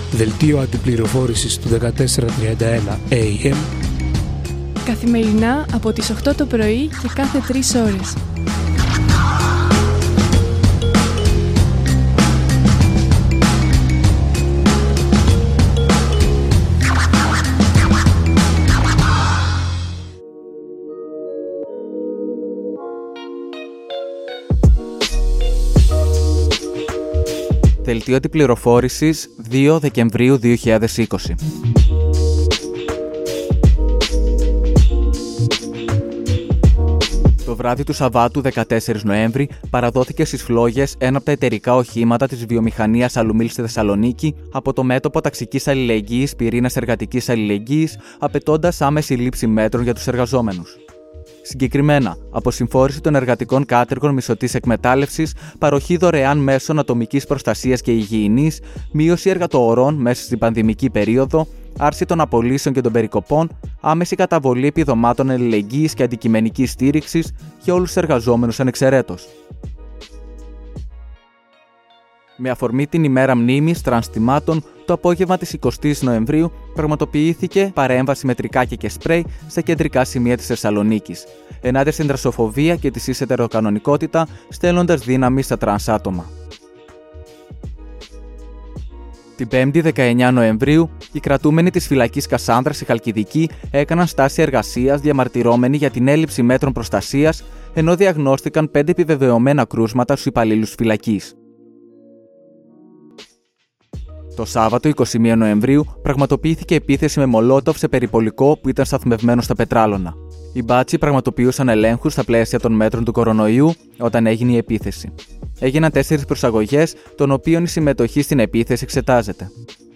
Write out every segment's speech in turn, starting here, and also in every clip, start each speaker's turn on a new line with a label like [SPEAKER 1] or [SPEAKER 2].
[SPEAKER 1] Δελτίο αντιπληροφόρησης του 1431 AM.
[SPEAKER 2] Καθημερινά από τις 8 το πρωί και κάθε 3 ώρες.
[SPEAKER 3] Δελτίο αντιπληροφόρησης 2 Δεκεμβρίου 2020. Το βράδυ του Σαββάτου 14 Νοέμβρη παραδόθηκε στις φλόγες ένα από τα εταιρικά οχήματα της βιομηχανίας Αλουμίλ στη Θεσσαλονίκη από το μέτωπο ταξικής αλληλεγγύης πυρήνας εργατικής αλληλεγγύης, απαιτώντας άμεση λήψη μέτρων για τους εργαζόμενους. Συγκεκριμένα, αποσυμφόρηση των εργατικών κάτεργων μισωτής εκμετάλλευσης, παροχή δωρεάν μέσων ατομικής προστασίας και υγιεινής, μείωση εργατοωρών μέσα στην πανδημική περίοδο, άρση των απολύσεων και των περικοπών, άμεση καταβολή επιδομάτων αλληλεγγύης και αντικειμενικής στήριξης για όλους τους εργαζόμενους ανεξαιρέτως. Με αφορμή την ημέρα μνήμης τρανστιμάτων, το απόγευμα της 20ης Νοεμβρίου πραγματοποιήθηκε παρέμβαση με τρικάκια και σπρέι στα κεντρικά σημεία της Θεσσαλονίκης, ενάντια στην τρασοφοβία και τη cis-ετεροκανονικότητα, στέλνοντας δύναμη στα τρανς άτομα. Την 5η 19 Νοεμβρίου, οι κρατούμενοι της φυλακής Κασάνδρα στη Χαλκιδική έκαναν στάση εργασίας διαμαρτυρώμενοι για την έλλειψη μέτρων προστασίας, ενώ διαγνώστηκαν 5 επιβεβαιωμένα κρούσματα στους υπαλλήλους φυλακής. Το Σάββατο 21 Νοεμβρίου πραγματοποιήθηκε επίθεση με μολότοφ σε περιπολικό που ήταν σταθμευμένο στα Πετράλωνα. Οι μπάτσοι πραγματοποιούσαν ελέγχους στα πλαίσια των μέτρων του κορονοϊού όταν έγινε η επίθεση. Έγιναν 4 προσαγωγές, των οποίων η συμμετοχή στην επίθεση εξετάζεται.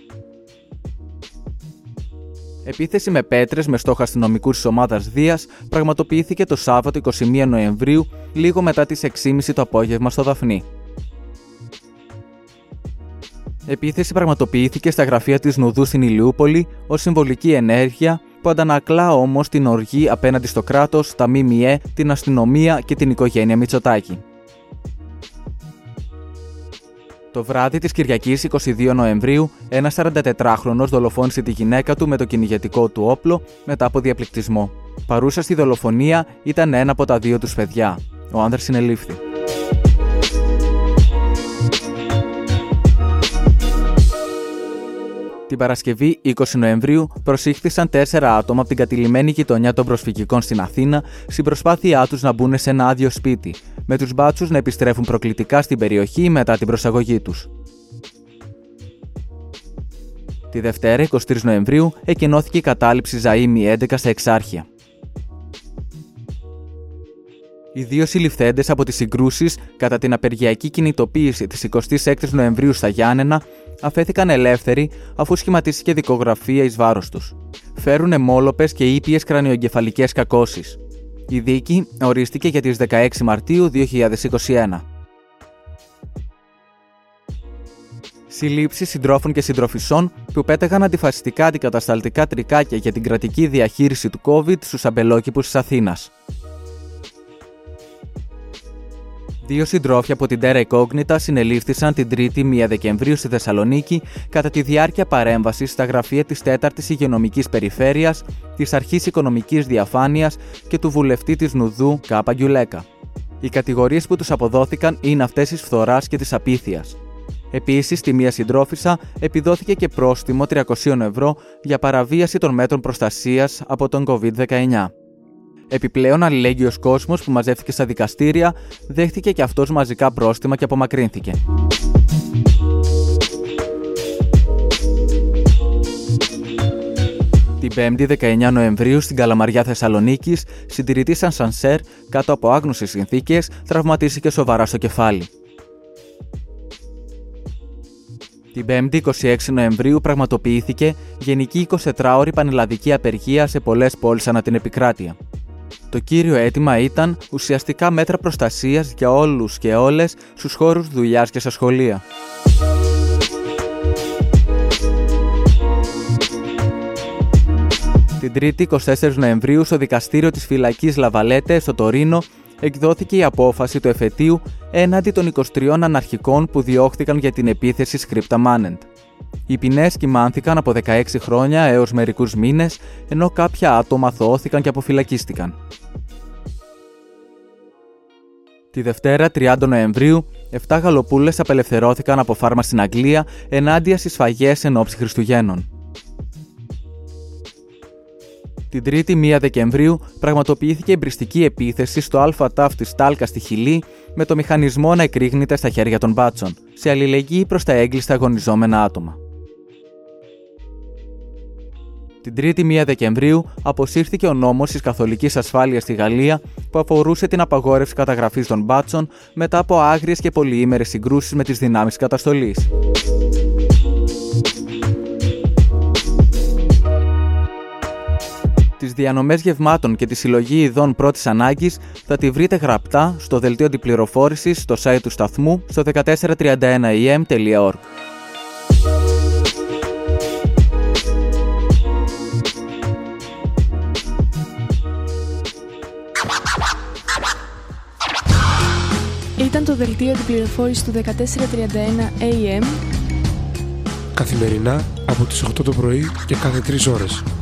[SPEAKER 3] Επίθεση με πέτρες με στόχο αστυνομικούς της ομάδας Δίας πραγματοποιήθηκε το Σάββατο 21 Νοεμβρίου, λίγο μετά τις 6.30 το απόγευμα στο Δαφνί. Επίθεση πραγματοποιήθηκε στα γραφεία της Νουδού στην Ηλιούπολη ως συμβολική ενέργεια που αντανακλά όμως την οργή απέναντι στο κράτος, τα ΜΜΕ, την αστυνομία και την οικογένεια Μητσοτάκη. Το βράδυ της Κυριακής 22 Νοεμβρίου, ένας 44χρονος δολοφόνησε τη γυναίκα του με το κυνηγετικό του όπλο μετά από διαπληκτισμό. Παρούσα στη δολοφονία ήταν ένα από τα 2 τους παιδιά. Ο άνδρας συνελήφθη. Την Παρασκευή 20 Νοεμβρίου προσήχθησαν 4 άτομα από την κατηλημμένη γειτονιά των προσφυγικών στην Αθήνα στην προσπάθειά τους να μπουν σε ένα άδειο σπίτι, με τους μπάτσους να επιστρέφουν προκλητικά στην περιοχή μετά την προσαγωγή τους. Τη Δευτέρα 23 Νοεμβρίου εκκοινώθηκε η κατάληψη Ζαΐμι 11 στα Εξάρχεια. Οι 2 συλληφθέντες από τις συγκρούσεις κατά την απεργιακή κινητοποίηση της 26ης Νοεμβρίου στα Γιάννενα αφέθηκαν ελεύθεροι αφού σχηματίστηκε δικογραφία εις βάρος τους. Φέρουν αιμόλοπες και ήπιες κρανιοεγκεφαλικές κακώσεις. Η δίκη ορίστηκε για τις 16 Μαρτίου 2021. Συλλήψεις συντρόφων και συντροφισσών που πέταγαν αντιφασιστικά αντικατασταλτικά τρικάκια για την κρατική διαχείριση του COVID στους αμπελόκηπους της Αθήνας. 2 συντρόφια από την Terra Incognita συνελήφθησαν την 3η 1 Δεκεμβρίου στη Θεσσαλονίκη κατά τη διάρκεια παρέμβασης στα γραφεία της 4ης Υγειονομικής Περιφέρειας, της Αρχής Οικονομικής Διαφάνειας και του βουλευτή της Νουδού Κάπα Γκιουλέκα. Οι κατηγορίες που τους αποδόθηκαν είναι αυτές της φθοράς και της απίθειας. Επίσης, στη μία συντρόφισσα επιδόθηκε και πρόστιμο 300 ευρώ για παραβίαση των μέτρων προστασίας από τον COVID-19. Επιπλέον, αλληλέγγυος κόσμος που μαζεύτηκε στα δικαστήρια δέχτηκε και αυτός μαζικά πρόστιμα και απομακρύνθηκε. Την 5η 19 Νοεμβρίου στην Καλαμαριά Θεσσαλονίκης, συντηρητής ασανσέρ κάτω από άγνωστες συνθήκες τραυματίστηκε σοβαρά στο κεφάλι. Την 5η 26 Νοεμβρίου πραγματοποιήθηκε γενική 24ωρη πανελλαδική απεργία σε πολλές πόλεις ανά την επικράτεια. Το κύριο αίτημα ήταν ουσιαστικά μέτρα προστασίας για όλους και όλες στους χώρους δουλειάς και στα σχολεία. Την 3η 24 Νοεμβρίου στο δικαστήριο της φυλακής Λαβαλέτε στο Τωρίνο εκδόθηκε η απόφαση του εφετείου έναντι των 23 αναρχικών που διώχθηκαν για την επίθεση Scripta Manent. Οι ποινές κυμάνθηκαν από 16 χρόνια έως μερικούς μήνες, ενώ κάποια άτομα αθωώθηκαν και αποφυλακίστηκαν. Τη Δευτέρα, 30 Νοεμβρίου, 7 γαλοπούλες απελευθερώθηκαν από φάρμα στην Αγγλία ενάντια στις σφαγές εν ώψη Χριστουγέννων. Την 3η 1 Δεκεμβρίου πραγματοποιήθηκε εμπριστική επίθεση στο ΑΤΑΦ της Τάλκα στη Χιλή με το μηχανισμό να εκρήγνεται στα χέρια των μπάτσων, σε αλληλεγγύη προς τα έγκλειστα αγωνιζόμενα άτομα. Την 3η 1 Δεκεμβρίου αποσύρθηκε ο νόμος της καθολικής ασφάλειας στη Γαλλία που αφορούσε την απαγόρευση καταγραφής των μπάτσων μετά από άγριες και πολυήμερες συγκρούσεις με τις δυνάμεις καταστολής. Τις διανομές γευμάτων και τη συλλογή ειδών πρώτης ανάγκης θα τη βρείτε γραπτά στο δελτίο αντιπληροφόρησης στο site του σταθμού στο 1431em.org.
[SPEAKER 2] Ήταν το δελτίο αντιπληροφόρησης του 1431 AM
[SPEAKER 1] καθημερινά από τις 8 το πρωί και κάθε 3 ώρες.